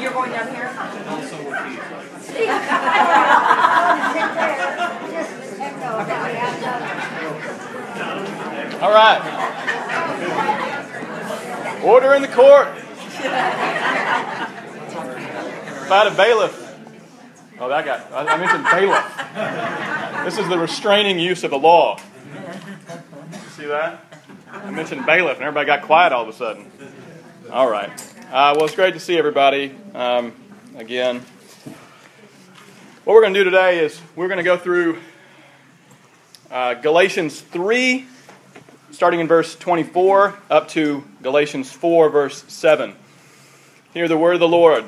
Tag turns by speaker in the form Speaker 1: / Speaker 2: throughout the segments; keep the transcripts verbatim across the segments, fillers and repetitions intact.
Speaker 1: you're going down here?
Speaker 2: All right. Order in the court. About a bailiff. Oh, that got, I mentioned bailiff. This is the restraining use of the law. See that? I mentioned bailiff, and everybody got quiet all of a sudden. All right. Uh, well, it's great to see everybody um, again. What we're going to do today is we're going to go through uh, Galatians three, starting in verse twenty-four, up to Galatians four, verse seven. Hear the word of the Lord.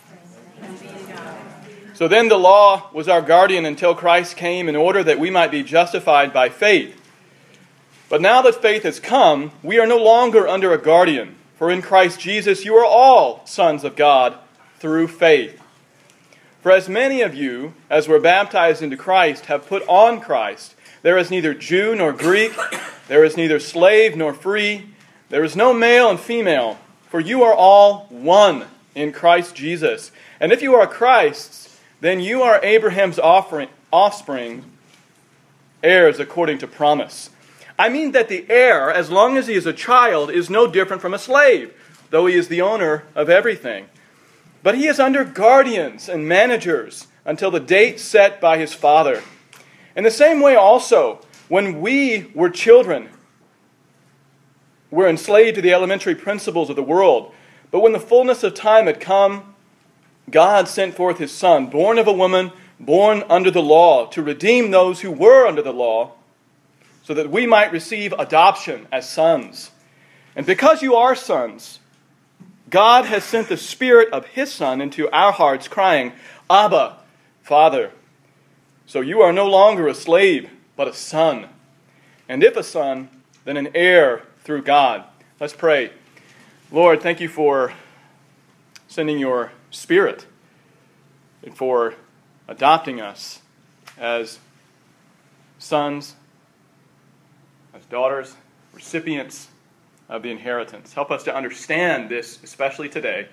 Speaker 2: So then the law was our guardian until Christ came in order that we might be justified by faith. But now that faith has come, we are no longer under a guardian. For in Christ Jesus you are all sons of God through faith. For as many of you as were baptized into Christ have put on Christ. There is neither Jew nor Greek, there is neither slave nor free, there is no male and female, for you are all one in Christ Jesus. And if you are Christ's, then you are Abraham's offering, offspring, heirs according to promise. I mean that the heir, as long as he is a child, is no different from a slave, though he is the owner of everything. But he is under guardians and managers until the date set by his father. In the same way also, when we were children, were enslaved to the elementary principles of the world. But when the fullness of time had come, God sent forth His Son, born of a woman, born under the law, to redeem those who were under the law, so that we might receive adoption as sons. And because you are sons, God has sent the Spirit of His Son into our hearts, crying, Abba, Father. So you are no longer a slave, but a son. And if a son, then an heir through God. Let's pray. Lord, thank you for sending your Spirit and for adopting us as sons, as daughters, recipients of the inheritance. Help us to understand this, especially today.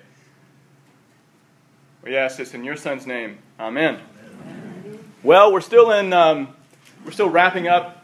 Speaker 2: We ask this in your Son's name. Amen. Amen. Well, we're still in. Um, we're still wrapping up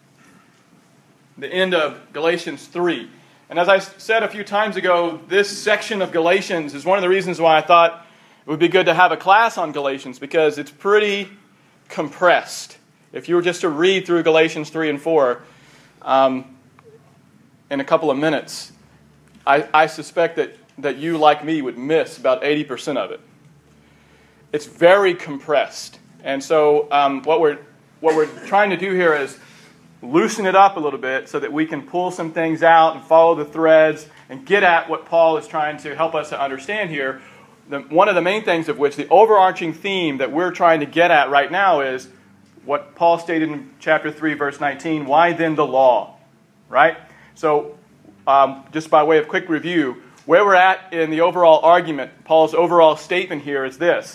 Speaker 2: the end of Galatians three. And as I said a few times ago, this section of Galatians is one of the reasons why I thought it would be good to have a class on Galatians, because it's pretty compressed. If you were just to read through Galatians three and four um, in a couple of minutes, I, I suspect that, that you, like me, would miss about eighty percent of it. It's very compressed. And so um, what we're what we're trying to do here is loosen it up a little bit so that we can pull some things out and follow the threads and get at what Paul is trying to help us to understand here. The, one of the main things of which, the overarching theme that we're trying to get at right now, is what Paul stated in chapter three, verse nineteen, why then the law? Right? So, um, just by way of quick review, where we're at in the overall argument, Paul's overall statement here is this.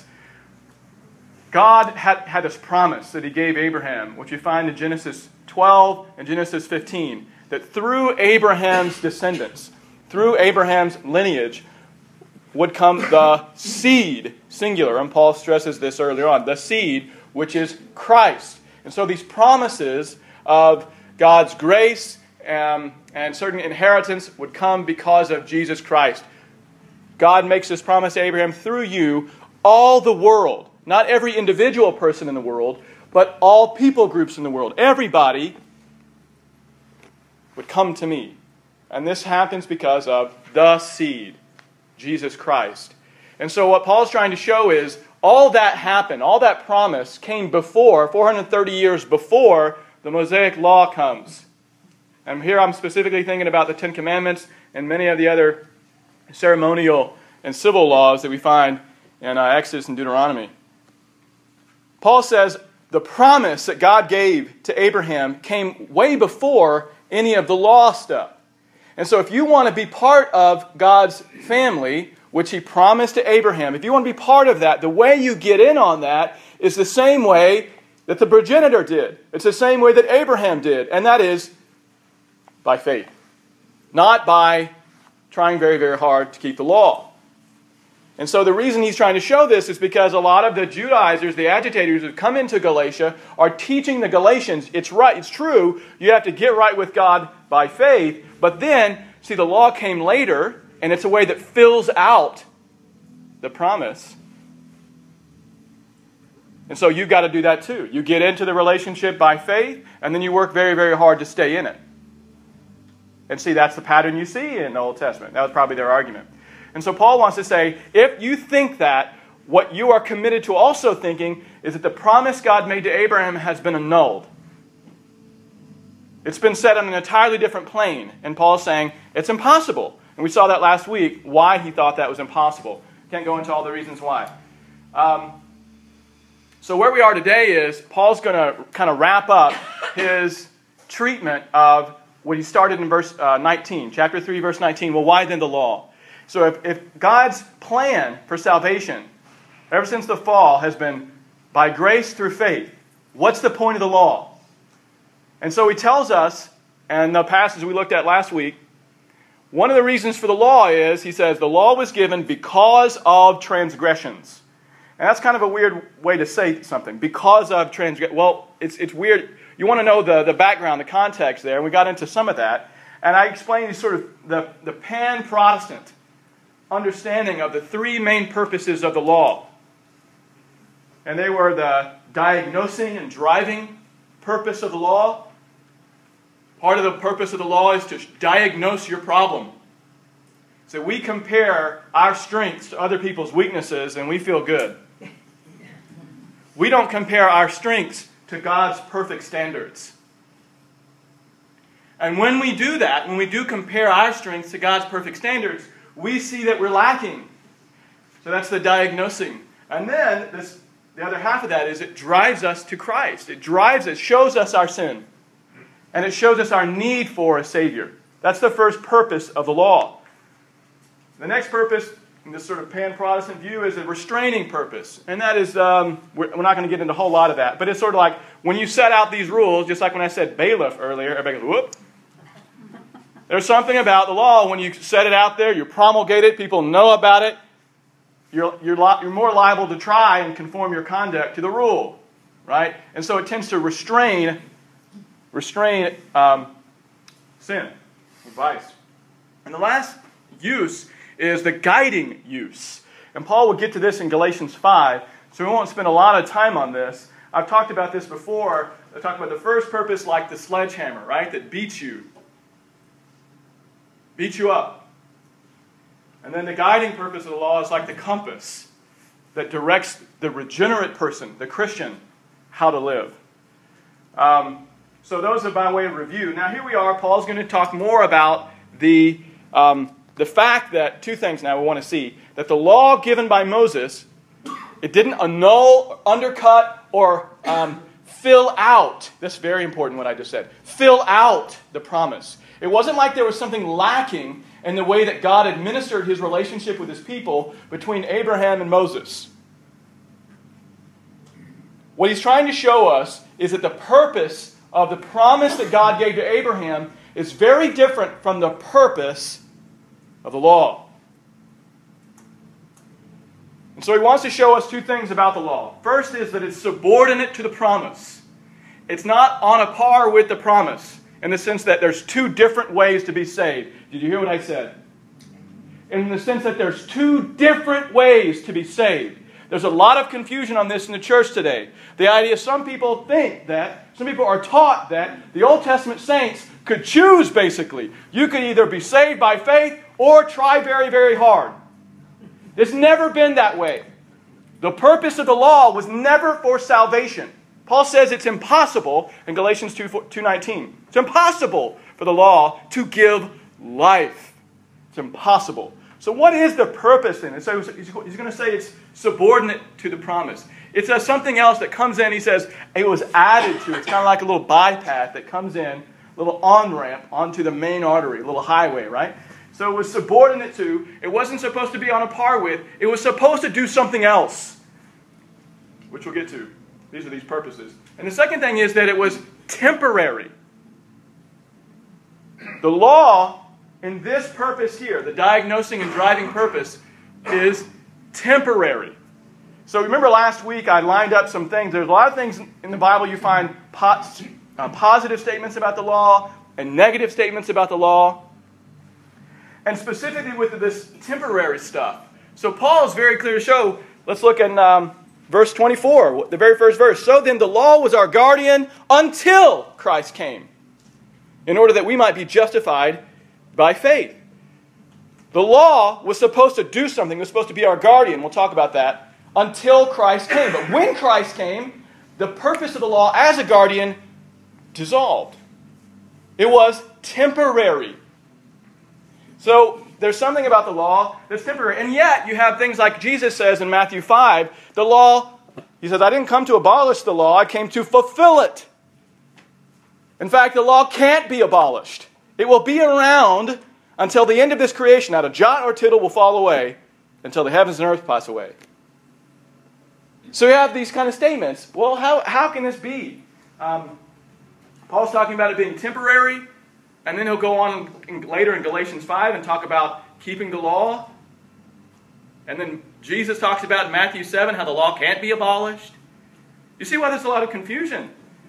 Speaker 2: God had, had this promise that He gave Abraham, which you find in Genesis twelve and Genesis fifteen, that through Abraham's descendants, through Abraham's lineage, would come the seed, singular, and Paul stresses this earlier on, the seed, which is Christ. And so these promises of God's grace um, and certain inheritance would come because of Jesus Christ. God makes this promise to Abraham, through you, all the world, not every individual person in the world, but all people groups in the world, everybody would come to me. And this happens because of the seed, Jesus Christ. And so what Paul's trying to show is all that happened, all that promise came before, four hundred thirty years before the Mosaic Law comes. And here I'm specifically thinking about the Ten Commandments and many of the other ceremonial and civil laws that we find in uh, Exodus and Deuteronomy. Paul says the promise that God gave to Abraham came way before any of the law stuff. And so if you want to be part of God's family, which He promised to Abraham, if you want to be part of that, the way you get in on that is the same way that the progenitor did. It's the same way that Abraham did, and that is by faith. Not by trying very, very hard to keep the law. And so the reason he's trying to show this is because a lot of the Judaizers, the agitators who come into Galatia, are teaching the Galatians, it's right, it's true, you have to get right with God by faith, but then, see, the law came later, and it's a way that fills out the promise. And so you've got to do that too. You get into the relationship by faith, and then you work very, very hard to stay in it. And see, that's the pattern you see in the Old Testament. That was probably their argument. And so Paul wants to say, if you think that, what you are committed to also thinking is that the promise God made to Abraham has been annulled. It's been set on an entirely different plane. And Paul's saying, it's impossible. And we saw that last week, why he thought that was impossible. Can't go into all the reasons why. Um, so where we are today is, Paul's going to kind of wrap up his treatment of what he started in verse uh, nineteen, chapter three, verse nineteen. Well, why then the law? So if, if God's plan for salvation, ever since the fall, has been by grace through faith, what's the point of the law? And so he tells us, and the passage we looked at last week, one of the reasons for the law is, he says, the law was given because of transgressions. And that's kind of a weird way to say something. Because of transgressions. Well, it's it's weird. You want to know the, the background, the context there, and we got into some of that. And I explained sort of the, the pan-Protestant understanding of the three main purposes of the law. And they were the diagnosing and driving purpose of the law. Part of the purpose of the law is to diagnose your problem. So we compare our strengths to other people's weaknesses and we feel good. We don't compare our strengths to God's perfect standards. And when we do that, when we do compare our strengths to God's perfect standards, we see that we're lacking. So that's the diagnosing. And then this, the other half of that is it drives us to Christ. It drives us, shows us our sin. And it shows us our need for a Savior. That's the first purpose of the law. The next purpose, in this sort of pan-Protestant view, is a restraining purpose. And that is, um, we're, we're not going to get into a whole lot of that, but it's sort of like when you set out these rules, just like when I said bailiff earlier, everybody goes, whoop. There's something about the law, when you set it out there, you promulgate it, people know about it, you're, you're, li- you're more liable to try and conform your conduct to the rule, right? And so it tends to restrain, restrain um, sin, vice. And the last use is the guiding use. And Paul will get to this in Galatians five, so we won't spend a lot of time on this. I've talked about this before. I talked about the first purpose like the sledgehammer, right, that beats you. Beats you up. And then the guiding purpose of the law is like the compass that directs the regenerate person, the Christian, how to live. Um, so those are by way of review. Now here we are. Paul's going to talk more about the... Um, The fact that, two things now we want to see, that the law given by Moses, it didn't annul, undercut, or um, fill out, that's very important what I just said, fill out the promise. It wasn't like there was something lacking in the way that God administered his relationship with his people between Abraham and Moses. What he's trying to show us is that the purpose of the promise that God gave to Abraham is very different from the purpose of the law. And so he wants to show us two things about the law. First is that it's subordinate to the promise. It's not on a par with the promise in the sense that there's two different ways to be saved. Did you hear what I said? In the sense that there's two different ways to be saved. There's a lot of confusion on this in the church today. The idea, some people think that, some people are taught that the Old Testament saints could choose basically. You could either be saved by faith or try very, very hard. It's never been that way. The purpose of the law was never for salvation. Paul says it's impossible in Galatians two nineteen. It's impossible for the law to give life. It's impossible. So what is the purpose then? And so he's going to say it's subordinate to the promise. It's uh, something else that comes in. He says it was added to. It's kind of like a little bypass that comes in, a little on-ramp onto the main artery, a little highway, right? So it was subordinate to. It wasn't supposed to be on a par with. It was supposed to do something else, which we'll get to. These are these purposes. And the second thing is that it was temporary. The law, in this purpose here, the diagnosing and driving purpose, is temporary. So remember last week I lined up some things. There's a lot of things in the Bible you find po- uh, positive statements about the law and negative statements about the law. And specifically with this temporary stuff. So Paul is very clear to show, let's look at um, verse twenty-four, the very first verse. So then the law was our guardian until Christ came, in order that we might be justified by faith. The law was supposed to do something. It was supposed to be our guardian. We'll talk about that. Until Christ came. But when Christ came, the purpose of the law as a guardian dissolved. It was temporary. So there's something about the law that's temporary. And yet you have things like Jesus says in Matthew five, the law, he says, I didn't come to abolish the law, I came to fulfill it. In fact, the law can't be abolished. It will be around until the end of this creation. Not a jot or tittle will fall away until the heavens and earth pass away. So you have these kind of statements. Well, how, how can this be? Um, Paul's talking about it being temporary, and then he'll go on in, later in Galatians five and talk about keeping the law. And then Jesus talks about in Matthew seven how the law can't be abolished. You see why there's a lot of confusion.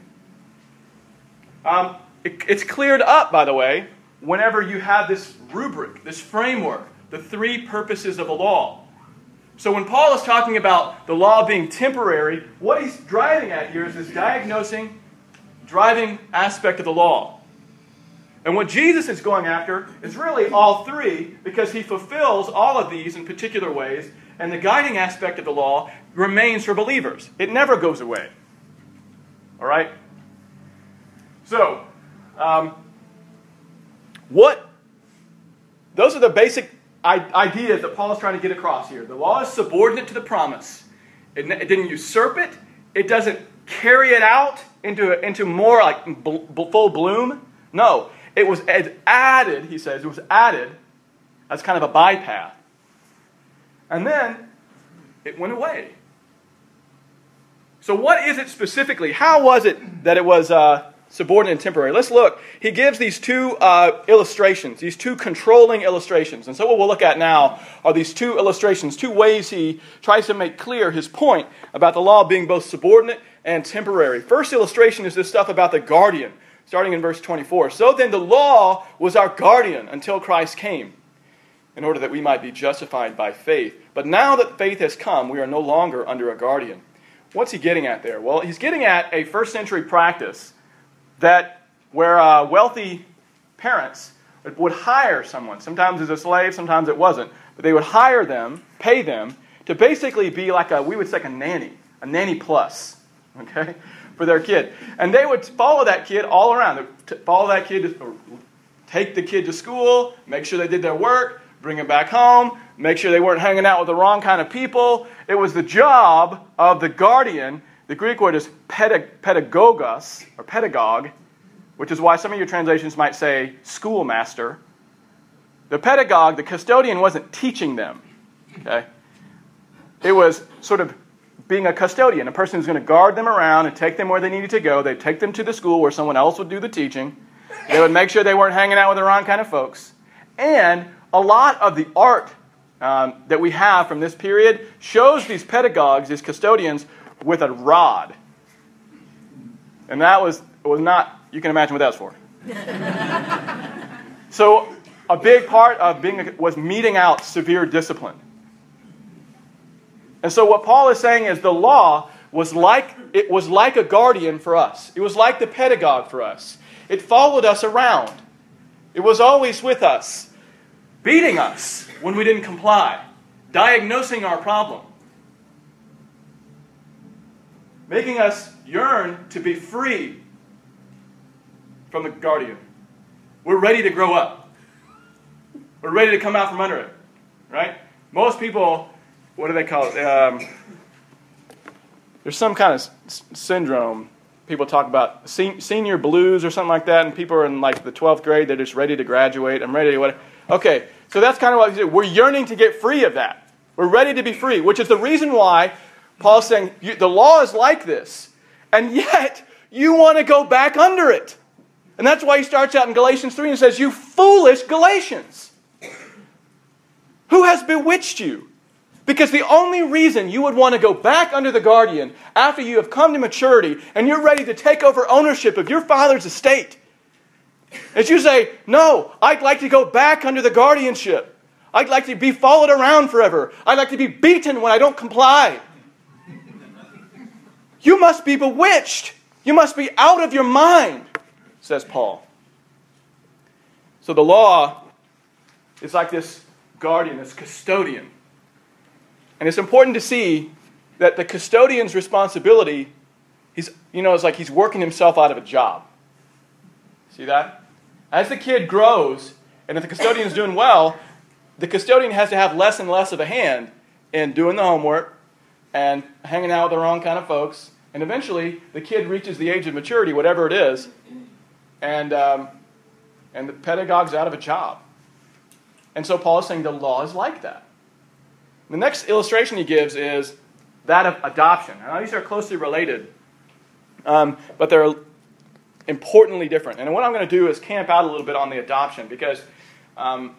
Speaker 2: Um, it, it's cleared up, by the way, whenever you have this rubric, this framework, the three purposes of the law. So when Paul is talking about the law being temporary, what he's driving at here is this diagnosing, driving aspect of the law. And what Jesus is going after is really all three, because he fulfills all of these in particular ways, and the guiding aspect of the law remains for believers. It never goes away. All right? So, um, what? Those are the basic ideas that Paul is trying to get across here. The law is subordinate to the promise. It, it didn't usurp it. It doesn't carry it out into, into more like bl- full bloom. No, it was added, he says, it was added as kind of a bypath. And then it went away. So what is it specifically? How was it that it was uh, subordinate and temporary? Let's look. He gives these two uh, illustrations, these two controlling illustrations. And so what we'll look at now are these two illustrations, two ways he tries to make clear his point about the law being both subordinate and temporary. First illustration is this stuff about the guardian, starting in verse twenty-four. So then the law was our guardian until Christ came, in order that we might be justified by faith. But now that faith has come, we are no longer under a guardian. What's he getting at there? Well, he's getting at a first century practice that where uh, wealthy parents would hire someone. Sometimes as a slave, sometimes it wasn't. But they would hire them, pay them, to basically be like a, we would say like a nanny, a nanny plus, okay, for their kid. And they would follow that kid all around. They would follow that kid, to, take the kid to school, make sure they did their work, bring them back home, make sure they weren't hanging out with the wrong kind of people. It was the job of the guardian. The Greek word is pedagogos, or pedagogue, which is why some of your translations might say schoolmaster. The pedagogue, the custodian, wasn't teaching them. Okay? It was sort of being a custodian, a person who's going to guard them around and take them where they needed to go. They'd take them to the school where someone else would do the teaching. They would make sure they weren't hanging out with the wrong kind of folks. And a lot of the art um, that we have from this period shows these pedagogues, these custodians, with a rod. And that was was not, you can imagine what that was for. So a big part of being a, was meting out severe discipline. And so what Paul is saying is the law was like it was like a guardian for us. It was like the pedagogue for us. It followed us around. It was always with us, beating us when we didn't comply, diagnosing our problem, making us yearn to be free from the guardian. We're ready to grow up. We're ready to come out from under it, right? Most people, what do they call it? Um, there's some kind of s- syndrome. People talk about sen- senior blues or something like that, and people are in like the twelfth grade, they're just ready to graduate. I'm ready to whatever. Okay, so that's kind of what we do. We're yearning to get free of that. We're ready to be free, which is the reason why Paul's saying the law is like this, and yet you want to go back under it. And that's why he starts out in Galatians three and says, you foolish Galatians. Who has bewitched you? Because the only reason you would want to go back under the guardian after you have come to maturity and you're ready to take over ownership of your father's estate is you say, no, I'd like to go back under the guardianship. I'd like to be followed around forever. I'd like to be beaten when I don't comply. You must be bewitched. You must be out of your mind, says Paul. So the law is like this guardian, this custodian. And it's important to see that the custodian's responsibility, he's, you know, it's like he's working himself out of a job. See that? As the kid grows, and if the custodian's doing well, the custodian has to have less and less of a hand in doing the homework and hanging out with the wrong kind of folks. And eventually, the kid reaches the age of maturity, whatever it is, and, um, and the pedagogue's out of a job. And so Paul is saying the law is like that. The next illustration he gives is that of adoption. Now, these are closely related, um, but they're importantly different. And what I'm going to do is camp out a little bit on the adoption, because um,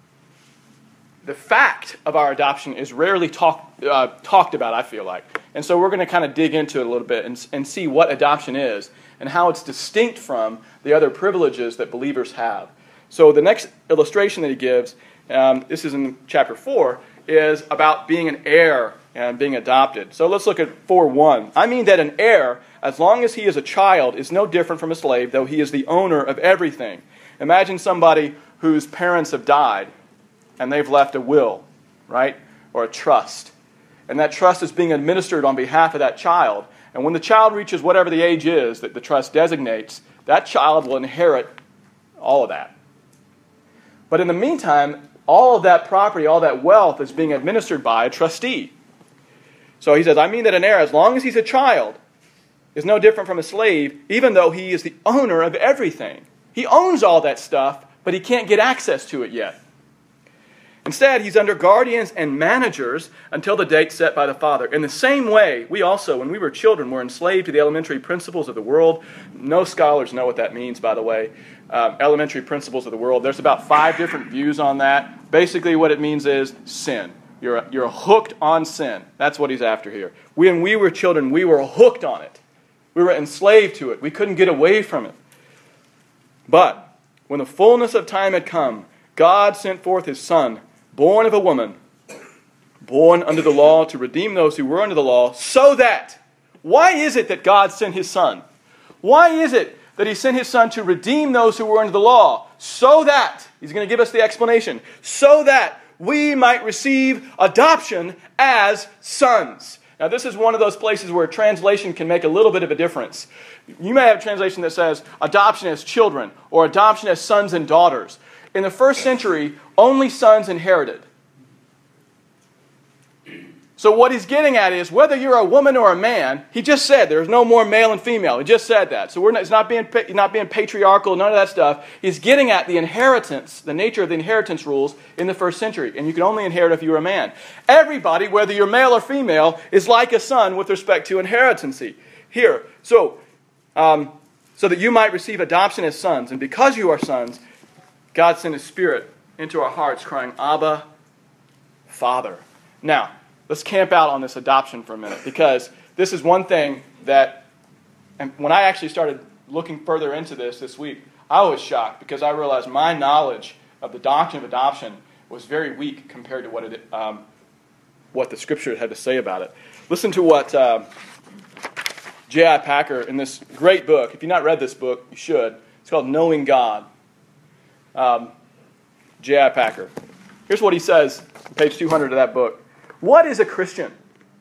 Speaker 2: the fact of our adoption is rarely talk, uh, talked about, I feel like. And so we're going to kind of dig into it a little bit and, and see what adoption is and how it's distinct from the other privileges that believers have. So the next illustration that he gives, um, this is in chapter four, is about being an heir and being adopted. So let's look at four one. I mean that an heir, as long as he is a child, is no different from a slave, though he is the owner of everything. Imagine somebody whose parents have died and they've left a will, right? Or a trust. And that trust is being administered on behalf of that child. And when the child reaches whatever the age is that the trust designates, that child will inherit all of that. But in the meantime, all of that property, all that wealth is being administered by a trustee. So he says, I mean that an heir, as long as he's a child, is no different from a slave, even though he is the owner of everything. He owns all that stuff, but he can't get access to it yet. Instead, he's under guardians and managers until the date set by the Father. In the same way, we also, when we were children, were enslaved to the elementary principles of the world. No scholars know what that means, by the way. Um, elementary principles of the world. There's about five different views on that. Basically, what it means is sin. You're, you're hooked on sin. That's what he's after here. When we were children, we were hooked on it. We were enslaved to it. We couldn't get away from it. But when the fullness of time had come, God sent forth his Son, born of a woman, born under the law, to redeem those who were under the law, so that, why is it that God sent his Son? Why is it that he sent his Son to redeem those who were under the law? So that, he's going to give us the explanation, so that we might receive adoption as sons. Now, this is one of those places where translation can make a little bit of a difference. You may have a translation that says adoption as children or adoption as sons and daughters. In the first century, only sons inherited. So what he's getting at is, whether you're a woman or a man, he just said there's no more male and female. He just said that. So we're not, it's not being, not being patriarchal, none of that stuff. He's getting at the inheritance, the nature of the inheritance rules in the first century. And you can only inherit if you're a man. Everybody, whether you're male or female, is like a son with respect to inheritance. Here, so, um, so that you might receive adoption as sons. And because you are sons, God sent his Spirit into our hearts, crying, Abba, Father. Now, let's camp out on this adoption for a minute, because this is one thing that, and when I actually started looking further into this this week, I was shocked because I realized my knowledge of the doctrine of adoption was very weak compared to what it, um, what the Scripture had to say about it. Listen to what uh, J I Packer, in this great book, if you've not read this book, you should. It's called Knowing God. Um, J I Packer. Here's what he says, page two hundred of that book. What is a Christian?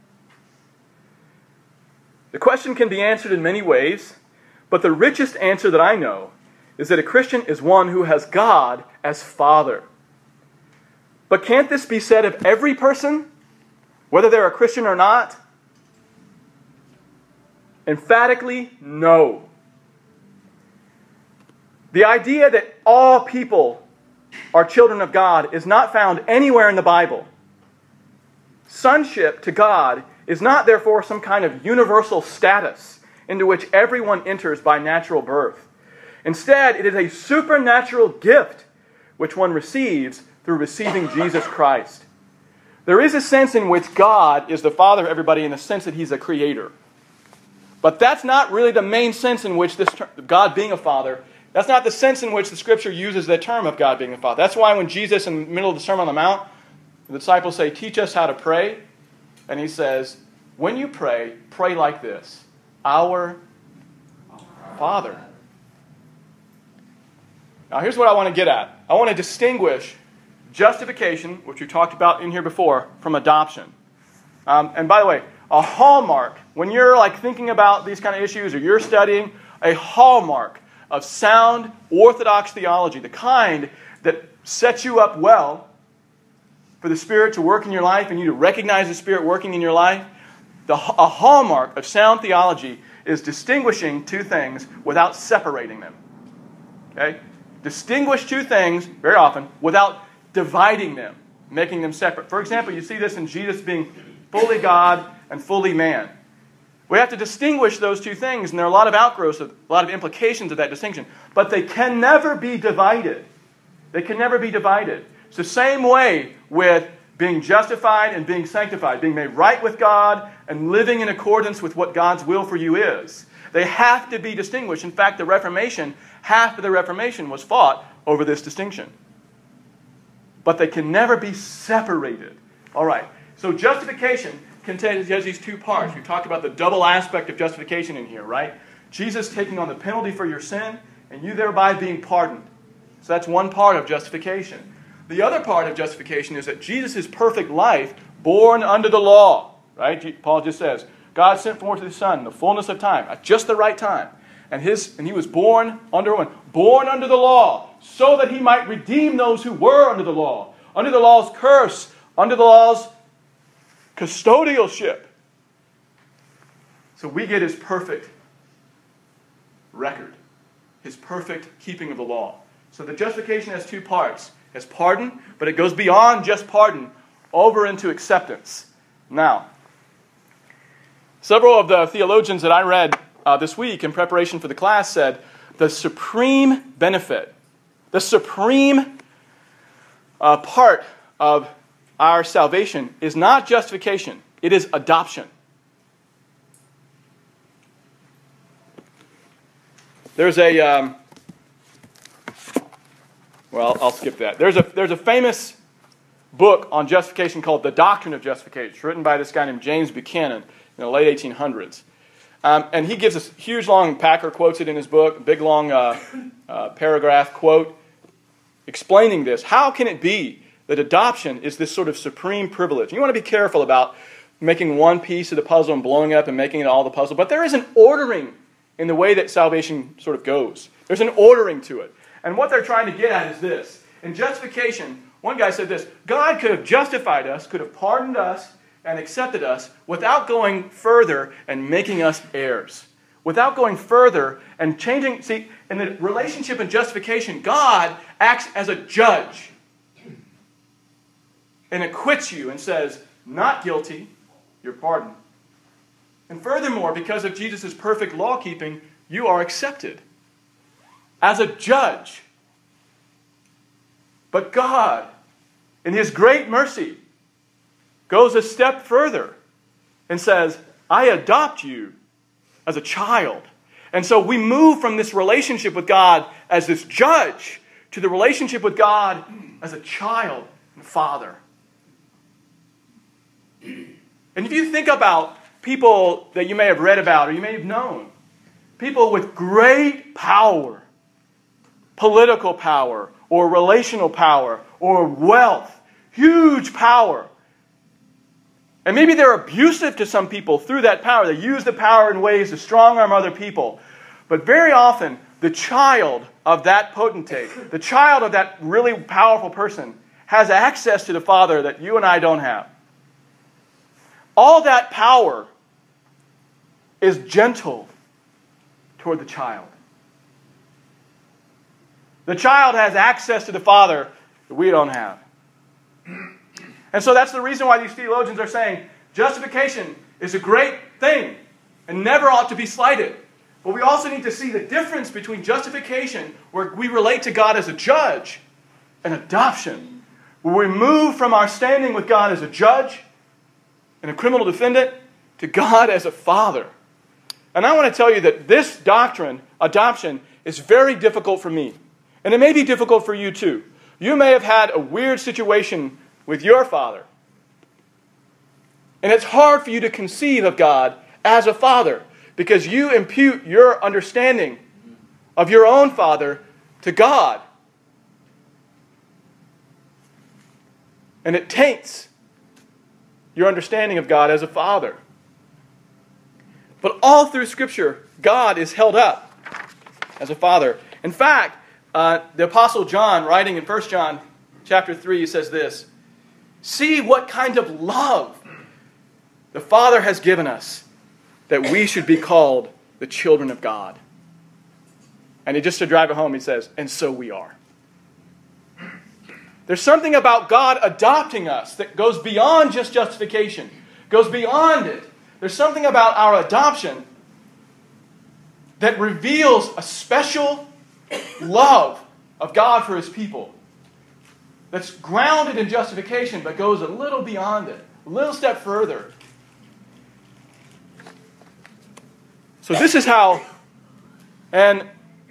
Speaker 2: The question can be answered in many ways, but the richest answer that I know is that a Christian is one who has God as Father. But can't this be said of every person, whether they're a Christian or not? Emphatically, no. The idea that all people are children of God is not found anywhere in the Bible. Sonship to God is not, therefore, some kind of universal status into which everyone enters by natural birth. Instead, it is a supernatural gift which one receives through receiving Jesus Christ. There is a sense in which God is the Father of everybody in the sense that He's a creator. But that's not really the main sense in which this term, God being a Father, that's not the sense in which the Scripture uses the term of God being a Father. That's why when Jesus, in the middle of the Sermon on the Mount, the disciples say, teach us how to pray. And He says, when you pray, pray like this. Our Father. Now here's what I want to get at. I want to distinguish justification, which we talked about in here before, from adoption. Um, and by the way, a hallmark, when you're like thinking about these kind of issues or you're studying, a hallmark of sound orthodox theology, the kind that sets you up well for the Spirit to work in your life and you to recognize the Spirit working in your life, the, a hallmark of sound theology is distinguishing two things without separating them. Okay? Distinguish two things, very often, without dividing them, making them separate. For example, you see this in Jesus being fully God and fully man. We have to distinguish those two things, and there are a lot of outgrowths, of, a lot of implications of that distinction. But they can never be divided. They can never be divided. It's the same way with being justified and being sanctified, being made right with God and living in accordance with what God's will for you is. They have to be distinguished. In fact, the Reformation, half of the Reformation was fought over this distinction. But they can never be separated. All right, so justification contains these two parts. We talked about the double aspect of justification in here, right? Jesus taking on the penalty for your sin, and you thereby being pardoned. So that's one part of justification. The other part of justification is that Jesus' perfect life, born under the law, right? Paul just says, God sent forth His Son in the fullness of time, at just the right time. And his and He was born under one, born under the law, so that He might redeem those who were under the law, under the law's curse, under the law's custodialship. So we get His perfect record, His perfect keeping of the law. So the justification has two parts. It has pardon, but it goes beyond just pardon over into acceptance. Now, several of the theologians that I read uh, this week in preparation for the class said the supreme benefit, the supreme uh, part of our salvation is not justification, it is adoption. There's a, um, well, I'll skip that. There's a, there's a famous book on justification called The Doctrine of Justification. It's written by this guy named James Buchanan in the late eighteen hundreds. Um, and he gives a huge long, Packer quotes it in his book, a big long uh, uh, paragraph quote explaining this. How can it be that adoption is this sort of supreme privilege? You want to be careful about making one piece of the puzzle and blowing up and making it all the puzzle. But there is an ordering in the way that salvation sort of goes. There's an ordering to it. And what they're trying to get at is this. In justification, one guy said this, God could have justified us, could have pardoned us, and accepted us without going further and making us heirs. Without going further and changing. See, in the relationship and justification, God acts as a judge and acquits you and says, not guilty, you're pardoned. And furthermore, because of Jesus' perfect law-keeping, you are accepted as a judge. But God, in His great mercy, goes a step further and says, I adopt you as a child. And so we move from this relationship with God as this judge to the relationship with God as a child and father. And if you think about people that you may have read about or you may have known, people with great power, political power or relational power or wealth, huge power. And maybe they're abusive to some people through that power. They use the power in ways to strong-arm other people. But very often, the child of that potentate, the child of that really powerful person, has access to the Father that you and I don't have. All that power is gentle toward the child. The child has access to the Father that we don't have. And so that's the reason why these theologians are saying justification is a great thing and never ought to be slighted. But we also need to see the difference between justification, where we relate to God as a judge, and adoption, where we move from our standing with God as a judge and a criminal defendant to God as a father. And I want to tell you that this doctrine, adoption, is very difficult for me. And it may be difficult for you too. You may have had a weird situation with your father. And it's hard for you to conceive of God as a father because you impute your understanding of your own father to God. And it taints your understanding of God as a father. But all through Scripture, God is held up as a father. In fact, uh, the Apostle John, writing in First John chapter three, says this, "See what kind of love the Father has given us, that we should be called the children of God." And he, just to drive it home, he says, "And so we are." There's something about God adopting us that goes beyond just justification, goes beyond it. There's something about our adoption that reveals a special love of God for His people that's grounded in justification but goes a little beyond it, a little step further. So this is how, and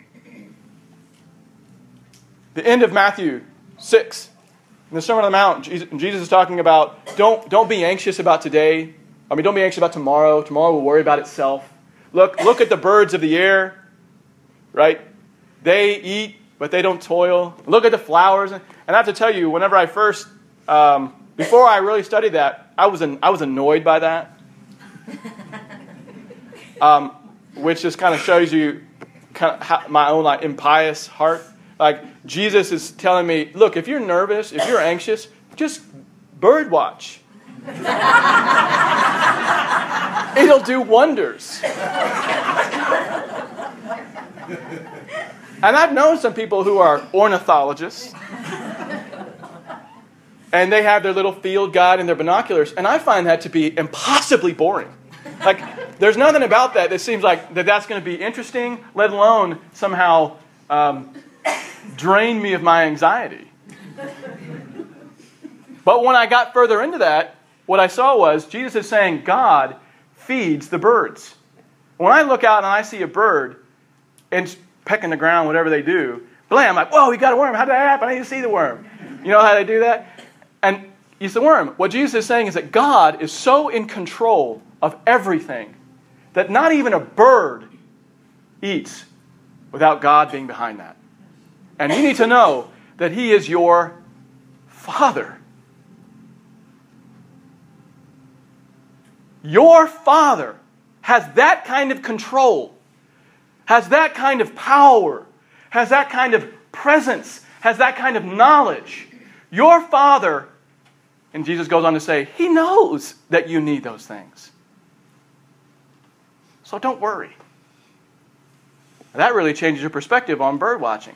Speaker 2: the end of Matthew six, in the Sermon on the Mount, Jesus is talking about, don't, don't be anxious about today. I mean, don't be anxious about tomorrow. Tomorrow will worry about itself. Look, look at the birds of the air, right? They eat, but they don't toil. Look at the flowers. And I have to tell you, whenever I first, um, before I really studied that, I was an, I was annoyed by that. Um, which just kind of shows you kind of how, my own like impious heart. Like Jesus is telling me, look, if you're nervous, if you're anxious, just bird watch. It'll do wonders. And I've known some people who are ornithologists, and they have their little field guide and their binoculars, and I find that to be impossibly boring. Like, there's nothing about that that seems like that that's going to be interesting, let alone somehow um, drain me of my anxiety. But when I got further into that, what I saw was Jesus is saying God feeds the birds. When I look out and I see a bird and pecking the ground, whatever they do, blam, I'm like, whoa, we got a worm. How did that happen? I need to see the worm. You know how they do that? And it's the worm. What Jesus is saying is that God is so in control of everything that not even a bird eats without God being behind that. And you need to know that He is your Father. Your Father has that kind of control, has that kind of power, has that kind of presence, has that kind of knowledge. Your Father, and Jesus goes on to say, He knows that you need those things. So don't worry. That really changes your perspective on bird watching.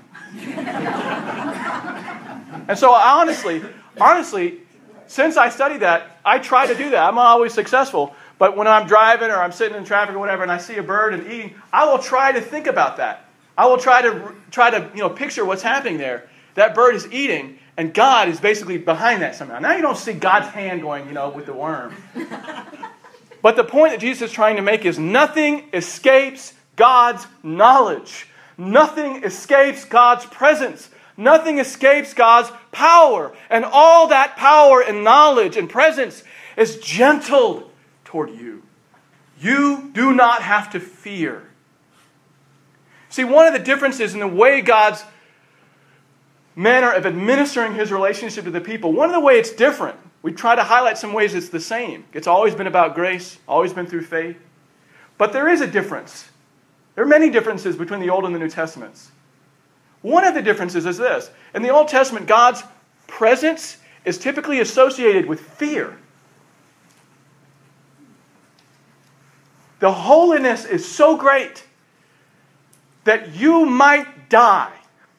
Speaker 2: And so honestly, honestly, since I studied that, I try to do that. I'm not always successful. But when I'm driving or I'm sitting in traffic or whatever and I see a bird and eating, I will try to think about that. I will try to try to you know picture what's happening there. That bird is eating and God is basically behind that somehow. Now you don't see God's hand going, you know, with the worm. But the point that Jesus is trying to make is nothing escapes God's knowledge. Nothing escapes God's presence. Nothing escapes God's power. And all that power and knowledge and presence is gentled toward you. You do not have to fear. See, one of the differences in the way God's manner of administering His relationship to the people, one of the ways it's different, we try to highlight some ways it's the same. It's always been about grace, always been through faith. But there is a difference. There are many differences between the Old and the New Testaments. One of the differences is this. In the Old Testament, God's presence is typically associated with fear. The holiness is so great that you might die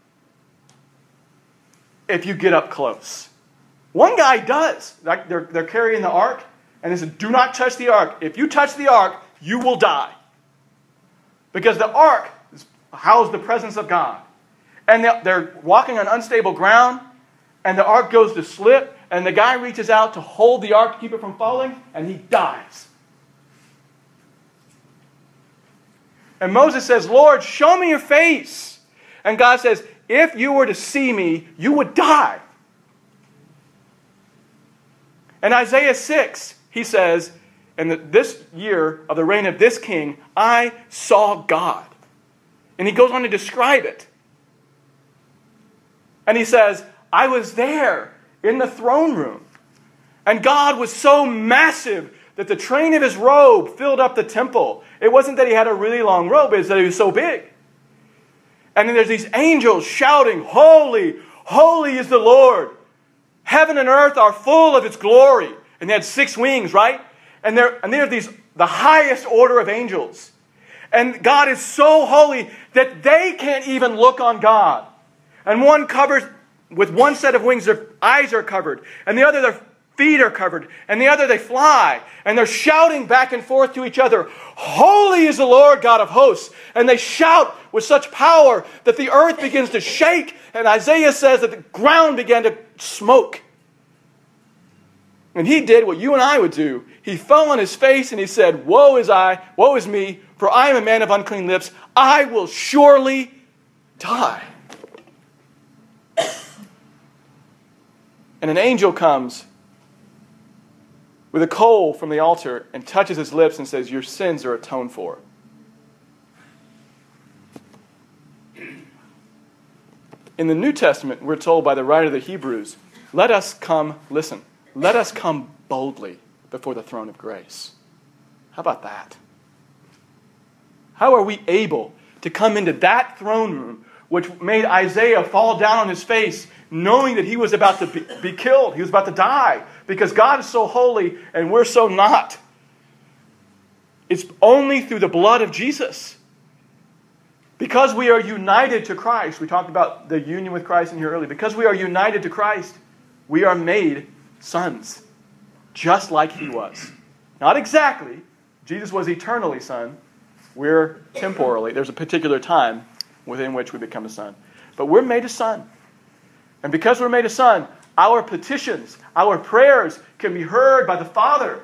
Speaker 2: if you get up close. One guy does. Like they're, they're carrying the ark, and they said, do not touch the ark. If you touch the ark, you will die. Because the ark houses the presence of God. And they're walking on unstable ground. and the ark goes to slip, and the guy reaches out to hold the ark to keep it from falling, and he dies. And Moses says, Lord, show me your face. And God says, if you were to see me, you would die. In Isaiah six, he says, in the, this year of the reign of this king, I saw God. And he goes on to describe it. And he says, I was there in the throne room. And God was so massive that the train of his robe filled up the temple. It wasn't that he had a really long robe, it's that he was so big. And then there's these angels shouting, holy, holy is the Lord. Heaven and earth are full of its glory. And they had six wings, right? And they're, and they're these, the highest order of angels. And God is so holy that they can't even look on God. And one covers, with one set of wings, their eyes are covered. And the other, their feet are covered. And the other, they fly. And they're shouting back and forth to each other, holy is the Lord God of hosts. And they shout with such power that the earth begins to shake. And Isaiah says that the ground began to smoke. And he did what you and I would do. He fell on his face and he said, woe is I, woe is me, for I am a man of unclean lips. I will surely die. And an angel comes with a coal from the altar and touches his lips and says, your sins are atoned for. In the New Testament, we're told by the writer of the Hebrews, let us come, listen, let us come boldly before the throne of grace. How about that? How are we able to come into that throne room which made Isaiah fall down on his face knowing that he was about to be, be killed, he was about to die, because God is so holy and we're so not. It's only through the blood of Jesus. Because we are united to Christ, we talked about the union with Christ in here earlier, because we are united to Christ, we are made sons, just like he was. Not exactly. Jesus was eternally son. We're temporally. There's a particular time within which we become a son. But we're made a son. And because we're made a son, our petitions, our prayers can be heard by the Father.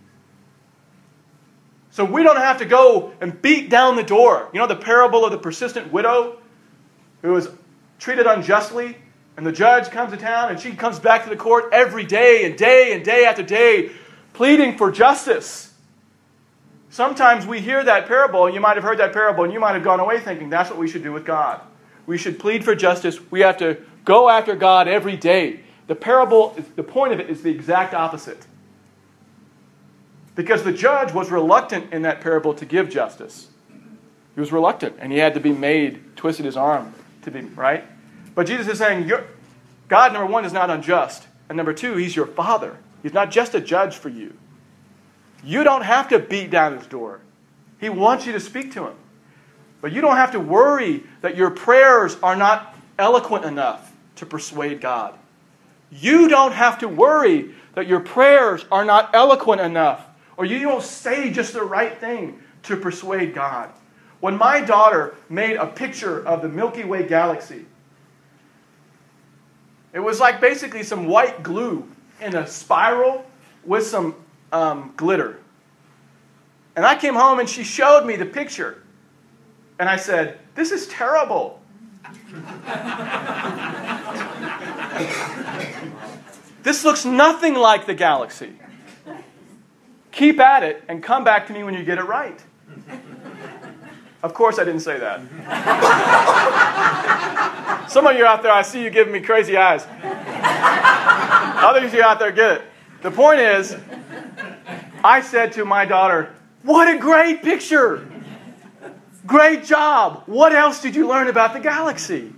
Speaker 2: So we don't have to go and beat down the door. You know the parable of the persistent widow who was treated unjustly, and the judge comes to town and she comes back to the court every day and day and day after day pleading for justice. Sometimes we hear that parable, and you might have heard that parable, and you might have gone away thinking that's what we should do with God. We should plead for justice. We have to go after God every day. The parable, the point of it is the exact opposite. Because the judge was reluctant in that parable to give justice. He was reluctant, and he had to be made, twisted his arm to be, right? But Jesus is saying, you're, God, number one, is not unjust. And number two, he's your Father. He's not just a judge for you. You don't have to beat down his door. He wants you to speak to him. But you don't have to worry that your prayers are not eloquent enough to persuade God. You don't have to worry that your prayers are not eloquent enough, or you don't say just the right thing to persuade God. When my daughter made a picture of the Milky Way galaxy, it was like basically some white glue in a spiral with some um, glitter. And I came home and she showed me the picture. And I said, this is terrible. This looks nothing like the galaxy. Keep at it and come back to me when you get it right. Of course I didn't say that. Some of you out there, I see you giving me crazy eyes. Others of you out there get it. The point is, I said to my daughter, what a great picture. Great job. What else did you learn about the galaxy?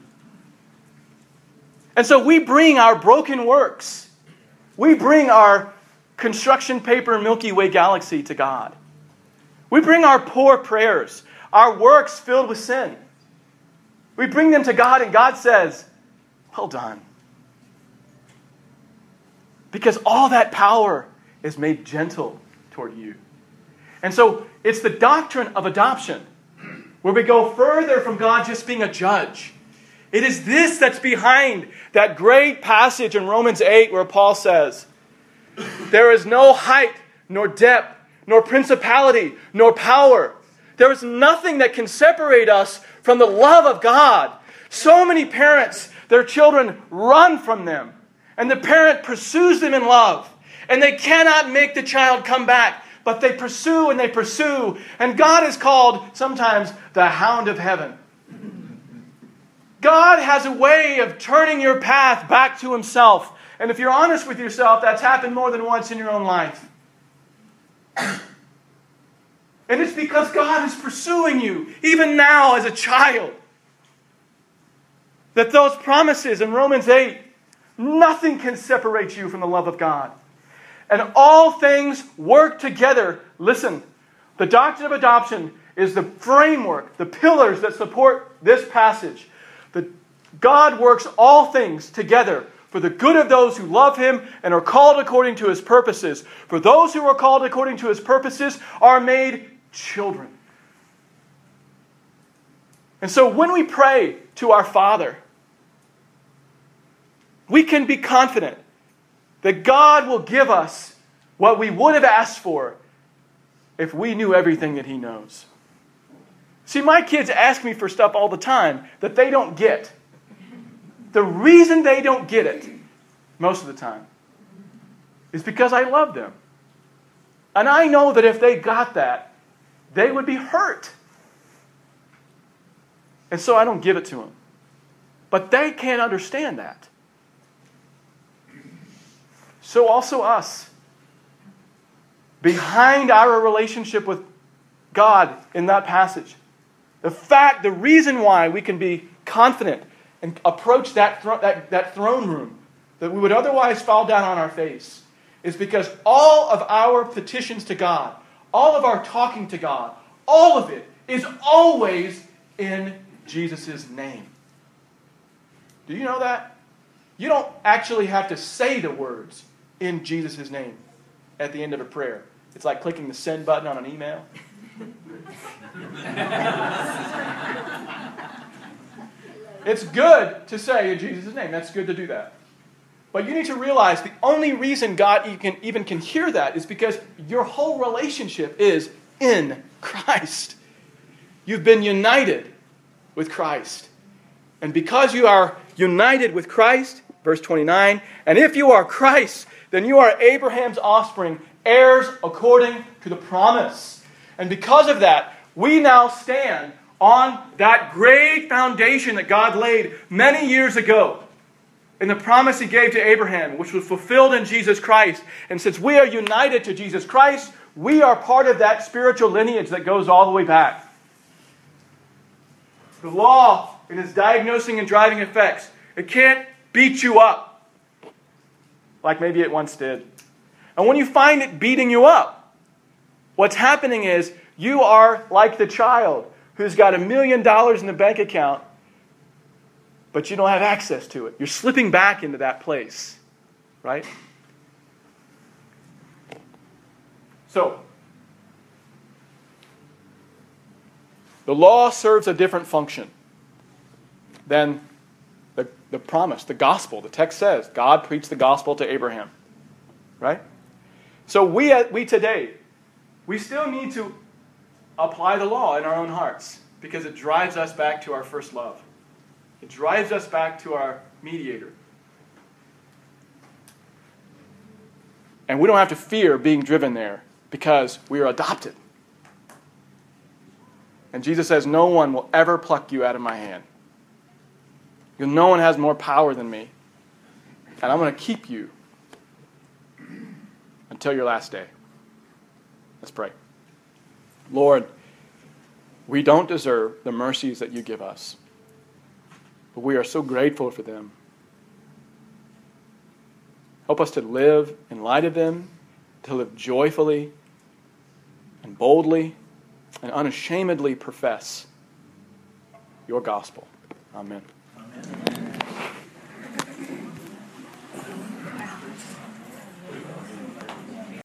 Speaker 2: And so we bring our broken works. We bring our construction paper Milky Way galaxy to God. We bring our poor prayers, our works filled with sin. We bring them to God and God says, well done. Because all that power is made gentle toward you. And so it's the doctrine of adoption where we go further from God just being a judge. It is this that's behind that great passage in Romans eight where Paul says, there is no height, nor depth, nor principality, nor power. There is nothing that can separate us from the love of God. So many parents, their children run from them, and the parent pursues them in love, and they cannot make the child come back, but they pursue and they pursue, and God is called sometimes the hound of heaven. God has a way of turning your path back to Himself. And if you're honest with yourself, that's happened more than once in your own life. And it's because God is pursuing you, even now as a child. That those promises in Romans eight, nothing can separate you from the love of God. And all things work together. Listen, the doctrine of adoption is the framework, the pillars that support this passage. That God works all things together for the good of those who love Him and are called according to His purposes. For those who are called according to His purposes are made children. And so when we pray to our Father, we can be confident that God will give us what we would have asked for if we knew everything that He knows. See, my kids ask me for stuff all the time that they don't get. The reason they don't get it, most of the time, is because I love them. And I know that if they got that, they would be hurt. And so I don't give it to them. But they can't understand that. So also us. Behind our relationship with God in that passage, the fact, the reason why we can be confident and approach that, thro- that, that throne room that we would otherwise fall down on our face is because all of our petitions to God, all of our talking to God, all of it is always in Jesus' name. Do you know that? You don't actually have to say the words in Jesus' name at the end of a prayer. It's like clicking the send button on an email. It's good to say in Jesus' name. That's good to do that. But you need to realize the only reason God even, even can hear that is because your whole relationship is in Christ. You've been united with Christ. And because you are united with Christ, verse twenty-nine, and if you are Christ, then you are Abraham's offspring, heirs according to the promise. And because of that, we now stand on that great foundation that God laid many years ago in the promise He gave to Abraham, which was fulfilled in Jesus Christ. And since we are united to Jesus Christ, we are part of that spiritual lineage that goes all the way back. The law, in its diagnosing and driving effects, it can't beat you up like maybe it once did. And when you find it beating you up, what's happening is you are like the child who's got a million dollars in the bank account, but you don't have access to it. You're slipping back into that place, right? So, the law serves a different function than the, the promise, the gospel. The text says God preached the gospel to Abraham, right? So we, we today, we still need to apply the law in our own hearts because it drives us back to our first love. It drives us back to our mediator. And we don't have to fear being driven there because we are adopted. And Jesus says, no one will ever pluck you out of my hand. Because no one has more power than me. And I'm going to keep you until your last day. Let's pray. Lord, we don't deserve the mercies that you give us. But we are so grateful for them. Help us to live in light of them, to live joyfully and boldly and unashamedly profess your gospel. Amen.